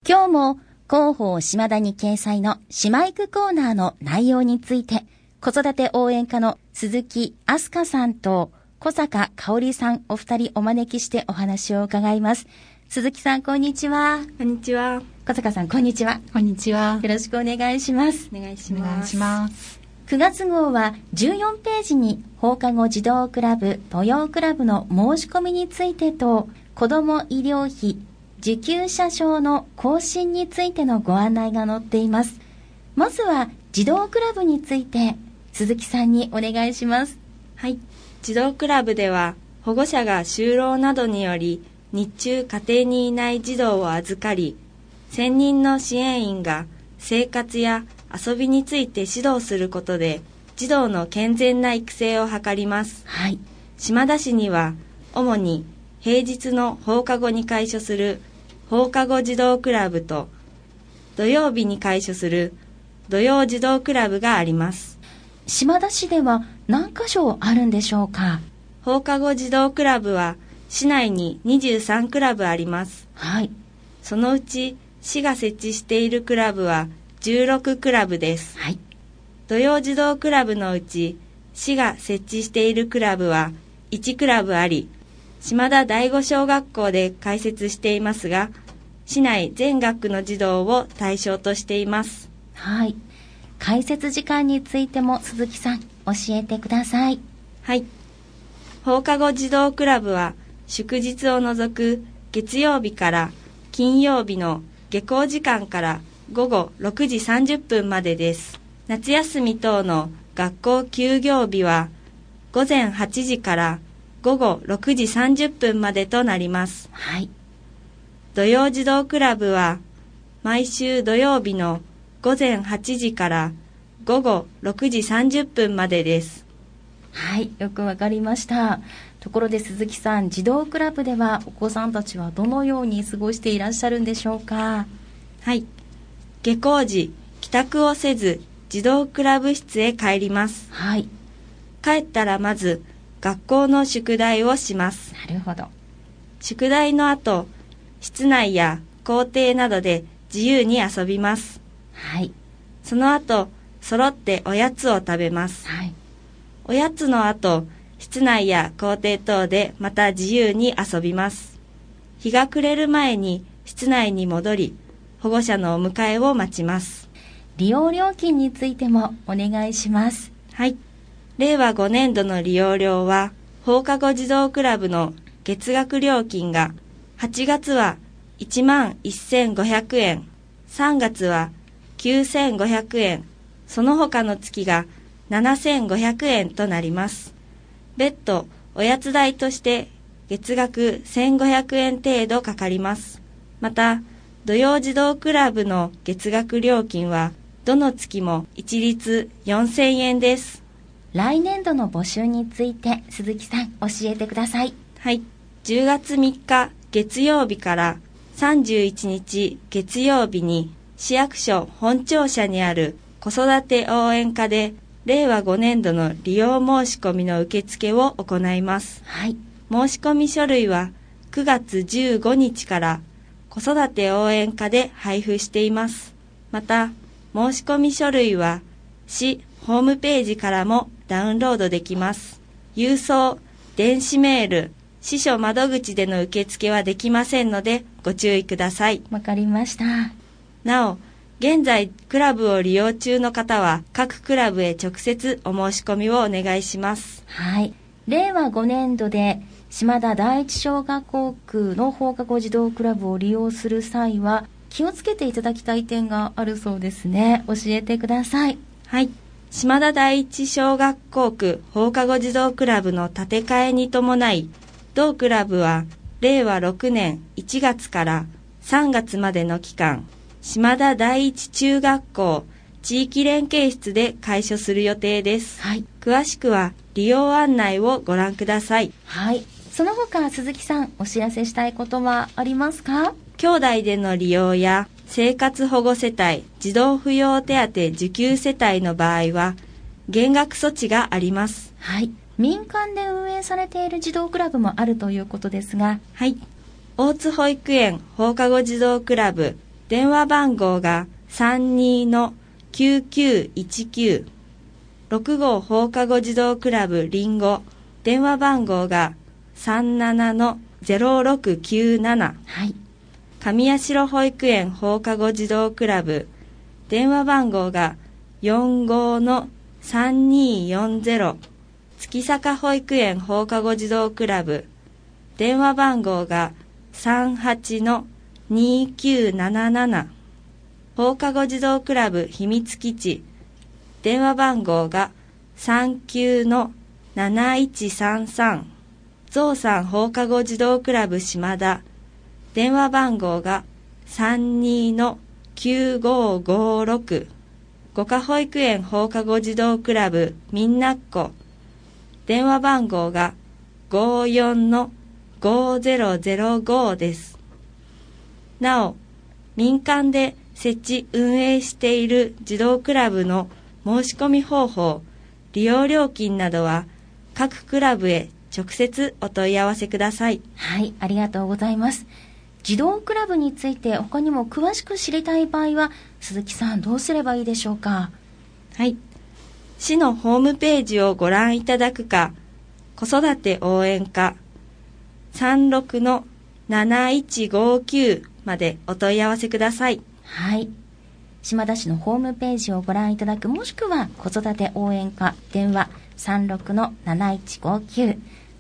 今日も広報島田に掲載の島育コーナーの内容について、子育て応援課の鈴木飛鳥さんと小坂香織さんお二人お招きしてお話を伺います。鈴木さん、こんにちは。 こんにちは。 小坂さん、こんにちは。 こんにちは。 よろしくお願いします。 お願いします。 お願いします。 9月号は14ページに放課後児童クラブ、土曜クラブの申し込みについてと、子ども医療費受給者証の更新についてのご案内が載っています。まずは児童クラブについて鈴木さんにお願いします。 はい。児童クラブでは保護者が就労などにより日中家庭にいない児童を預かり、専任の支援員が生活や遊びについて指導することで児童の健全な育成を図ります。 はい。 島田市には主に平日の放課後に開所する放課後児童クラブと土曜日に開所する土曜児童クラブがあります。 島田市では何箇所あるんでしょうか？ 放課後児童クラブは市内に23クラブあります。 はい。 そのうち市が設置しているクラブは16クラブです。 はい。 土曜児童クラブのうち市が設置しているクラブは1クラブあり、島田第五小学校で開設していますが、市内全学区の児童を対象としています。 はい。開設時間についても鈴木さん、教えてください。 はい。放課後児童クラブは祝日を除く月曜日から金曜日の下校時間から午後6時30分までです。夏休み等の学校休業日は午前8時から午後6時30分までとなります。 はい。 土曜児童クラブは毎週土曜日の午前8時から午後6時30分までです。 はい、よくわかりました。ところで鈴木さん、児童クラブではお子さんたちはどのように過ごしていらっしゃるんでしょうか？ はい。下校時、帰宅をせず児童クラブ室へ帰ります。 はい。 帰ったらまず学校の宿題をします。 なるほど。 宿題の後、室内や校庭などで自由に遊びます。 はい。 その後、揃っておやつを食べます。 はい。 おやつの後、室内や校庭等でまた自由に遊びます。日が暮れる前に室内に戻り、保護者のお迎えを待ちます。 利用料金についてもお願いします。 はい。令和5年度の利用料は、放課後児童クラブの月額料金が、8月は11,500円、3月は9,500円、その他の月が7,500円となります。別途、おやつ代として月額1,500円程度かかります。また、土曜児童クラブの月額料金は、どの月も一律4,000円です。 来年度の募集について鈴木さん、教えてください。 はい。10月3日月曜日から31日月曜日に市役所本庁舎にある子育て応援課で令和5年度の利用申し込みの受付を行います。 はい。 申し込み書類は9月15日から子育て応援課で配布しています。また、申し込み書類は市ホームページからもダウンロードできます。郵送、電子メール、支所窓口での受付はできませんのでご注意ください。 わかりました。 なお、現在クラブを利用中の方は各クラブへ直接お申し込みをお願いします。 はい。令和5年度で島田第一小学校区の放課後児童クラブを利用する際は気をつけていただきたい点があるそうですね。教えてください。 はい。島田第一小学校区放課後児童クラブの建て替えに伴い、同クラブは令和6年1月から3月までの期間、島田第一中学校地域連携室で開所する予定です。 はい。 詳しくは利用案内をご覧ください。 はい。その他鈴木さん、お知らせしたいことはありますか？ 兄弟での利用や生活保護世帯、児童扶養手当受給世帯の場合は減額措置があります。 はい。民間で運営されている児童クラブもあるということですが、 はい。大津保育園放課後児童クラブ電話番号が 32-9919。6号放課後児童クラブりんご、電話番号が 37-0697。 はい。 神谷城保育園放課後児童クラブ、電話番号が 45-3240。月坂保育園放課後児童クラブ、電話番号が 38-2977。放課後児童クラブ秘密基地、電話番号が 39-7133。ゾウさん放課後児童クラブ島田、電話番号が 32-9556。五箇保育園放課後児童クラブみんなっこ、電話番号が 54-5005 です。なお、民間で設置運営している児童クラブの申し込み方法、利用料金などは各クラブへ直接お問い合わせください。 はい、ありがとうございます。児童クラブについて他にも詳しく知りたい場合は、鈴木さんどうすればいいでしょうか？ はい。市のホームページをご覧いただくか、子育て応援課 36-7159 までお問い合わせください。 はい。島田市のホームページをご覧いただく、もしくは子育て応援課電話 36-7159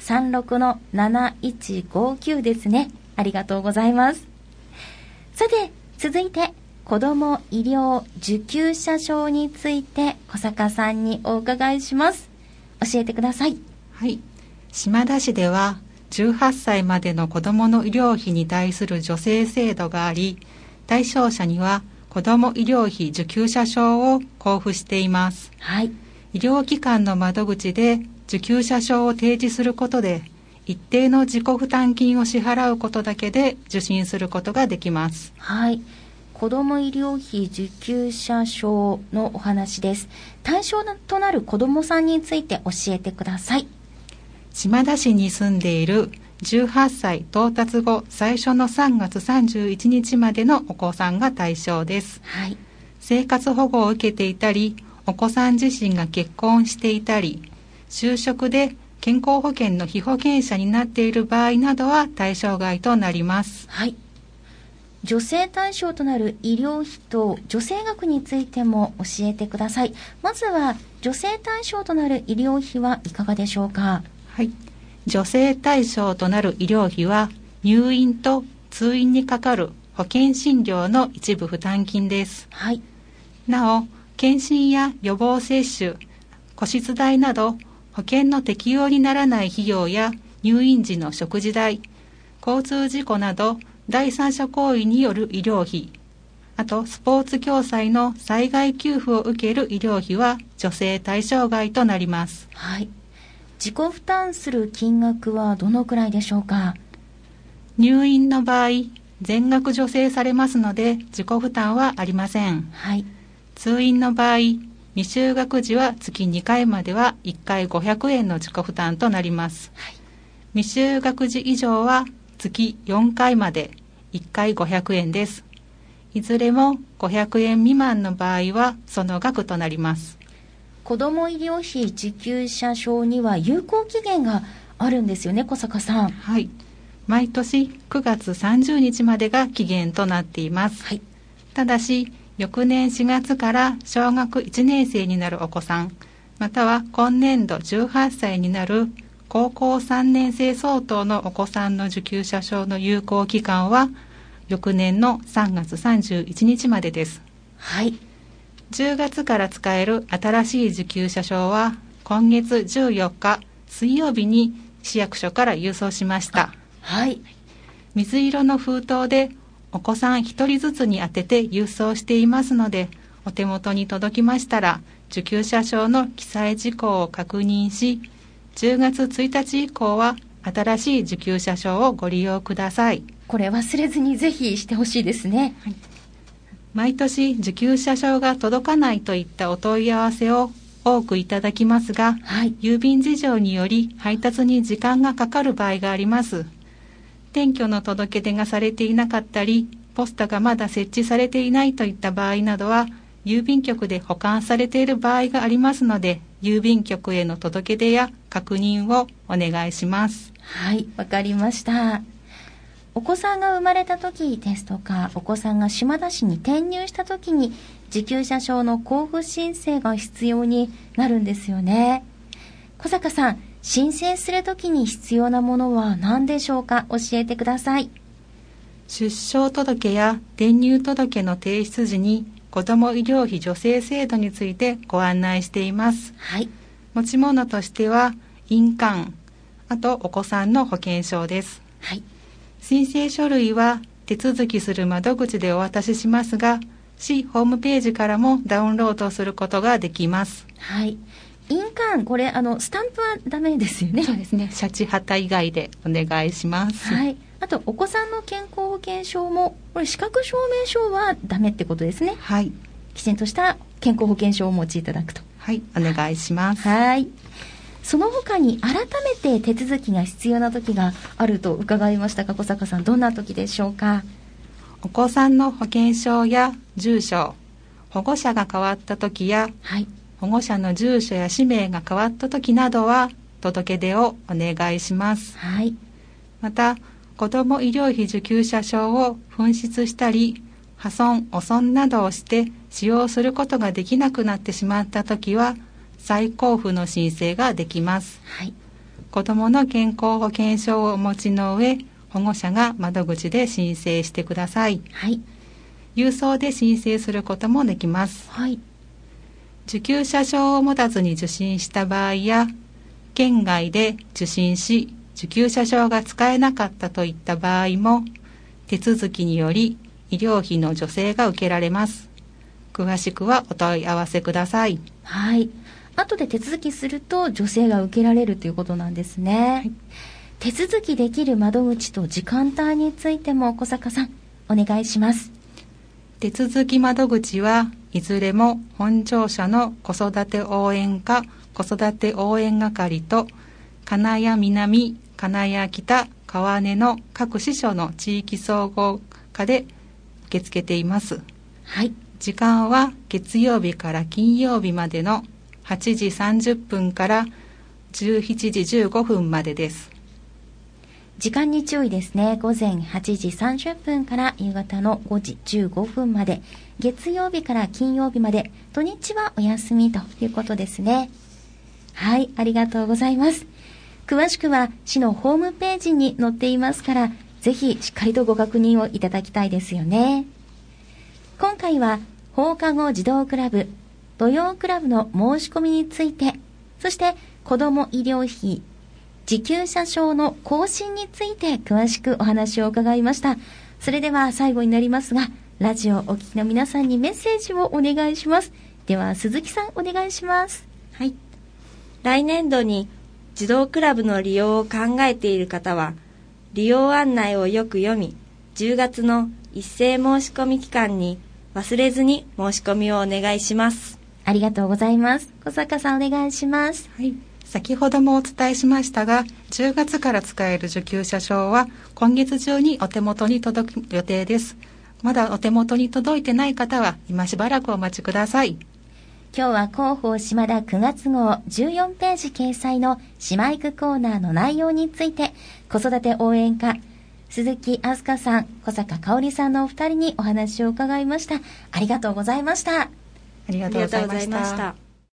36-7159 ですね。ありがとうございます。さて、続いて子ども医療受給者証について小坂さんにお伺いします。教えてください。 はい。島田市では18歳までの子どもの医療費に対する助成制度があり、対象者には子ども医療費受給者証を交付しています。 はい。 医療機関の窓口で受給者証を提示することで、一定の自己負担金を支払うことだけで受診することができます。 はい。子ども医療費受給者証のお話です。対象となる子どもさんについて教えてください。 島田市に住んでいる18歳到達後最初の3月31日までのお子さんが対象です。 はい。 生活保護を受けていたり、お子さん自身が結婚していたり、就職で健康保険の被保険者になっている場合などは対象外となります。 はい。助成対象となる医療費と助成額についても教えてください。まずは助成対象となる医療費はいかがでしょうか？ はい。助成対象となる医療費は入院と通院にかかる保険診療の一部負担金です。 はい。 なお、検診や予防接種、個室代など保険の適用にならない費用や入院時の食事代、交通事故など第三者行為による医療費、あとスポーツ共済の災害給付を受ける医療費は助成対象外となります。 はい。自己負担する金額はどのくらいでしょうか？ 入院の場合、全額助成されますので自己負担はありません。 はい。 通院の場合、未就学時は月2回までは1回500円の自己負担となります。 はい。 未就学時以上は月4回まで1回500円です。いずれも500円未満の場合はその額となります。 子ども医療費受給者証には有効期限があるんですよね、小坂さん。 はい。毎年9月30日までが期限となっています。 はい。 ただし、翌年4月から小学1年生になるお子さん、または今年度18歳になる高校3年生相当のお子さんの受給者証の有効期間は翌年の3月31日までです。 はい。 10月から使える新しい受給者証は今月14日水曜日に市役所から郵送しました。 はい。 水色の封筒でお子さん1人ずつに当てて郵送していますので、お手元に届きましたら受給者証の記載事項を確認し、10月1日以降は新しい受給者証をご利用ください。 これ忘れずにぜひしてほしいですね。 はい。毎年受給者証が届かないといったお問い合わせを多くいただきますが、 はい。 郵便事情により配達に時間がかかる場合があります。転居の届け出がされていなかったり、 ポストがまだ設置されていないといった場合などは、郵便局で保管されている場合がありますので、郵便局への届け出や確認をお願いします。 はい、わかりました。お子さんが生まれた時ですとか、お子さんが島田市に転入した時に受給者証の交付申請が必要になるんですよね。小坂さん、申請する時に必要なものは何でしょうか？教えてください。 出生届や転入届の提出時に子ども医療費助成制度についてご案内しています。 はい。 持ち物としては印鑑、あとお子さんの保険証です。 はい。 申請書類は手続きする窓口でお渡ししますが、市ホームページからもダウンロードすることができます。 はい。印鑑、これスタンプはダメですよね。 そうですね。シャチハタ以外でお願いします。 はい。あとお子さんの健康保険証も、これ資格証明書はダメってことですね。 はい。 きちんとした健康保険証をお持ちいただくと。 はい、お願いします。 はい。その他に改めて手続きが必要な時があると伺いましたが、小坂さん、どんな時でしょうか？ お子さんの保険証や住所、保護者が変わった時や、 はい、 保護者の住所や氏名が変わった時などは届け出をお願いします。 はい。 また、子ども医療費受給者証を紛失したり、破損・汚損などをして使用することができなくなってしまった時は、再交付の申請ができます。 はい。 子どもの健康保険証をお持ちの上、保護者が窓口で申請してください。 はい。 郵送で申請することもできます。 はい。 受給者証を持たずに受診した場合や、県外で受診し受給者証が使えなかったといった場合も、手続きにより医療費の助成が受けられます。詳しくはお問い合わせください。 はい。後で手続きすると助成が受けられるということなんですね。はい。手続きできる窓口と時間帯についても小坂さん、お願いします。 手続き窓口はいずれも本庁舎の子育て応援課子育て応援係と金谷南、金谷北、川根の各支所の地域総合課で受け付けています。 はい。 時間は月曜日から金曜日までの8時30分から17時15分までです。 時間に注意ですね。午前8時30分から夕方の5時15分まで、月曜日から金曜日まで、土日はお休みということですね。はい、ありがとうございます。詳しくは市のホームページに載っていますから、ぜひしっかりとご確認をいただきたいですよね。今回は放課後児童クラブ、土曜クラブの申し込みについて、そして子ども医療費、受給者証の更新について詳しくお話を伺いました。それでは最後になりますが、ラジオをお聞きの皆さんにメッセージをお願いします。では鈴木さん、お願いします。 はい。来年度に児童クラブの利用を考えている方は、利用案内をよく読み、10月の一斉申し込み期間に忘れずに申し込みをお願いします。 ありがとうございます。小坂さん、お願いします。 はい。先ほどもお伝えしましたが、10月から使える受給者証は今月中にお手元に届く予定です。まだお手元に届いてない方は今しばらくお待ちください。 今日は広報島田9月号14ページ掲載の姉妹区コーナーの内容について、子育て応援課鈴木あすかさん、小坂かおりさんのお二人にお話を伺いました。ありがとうございました。 ありがとうございました。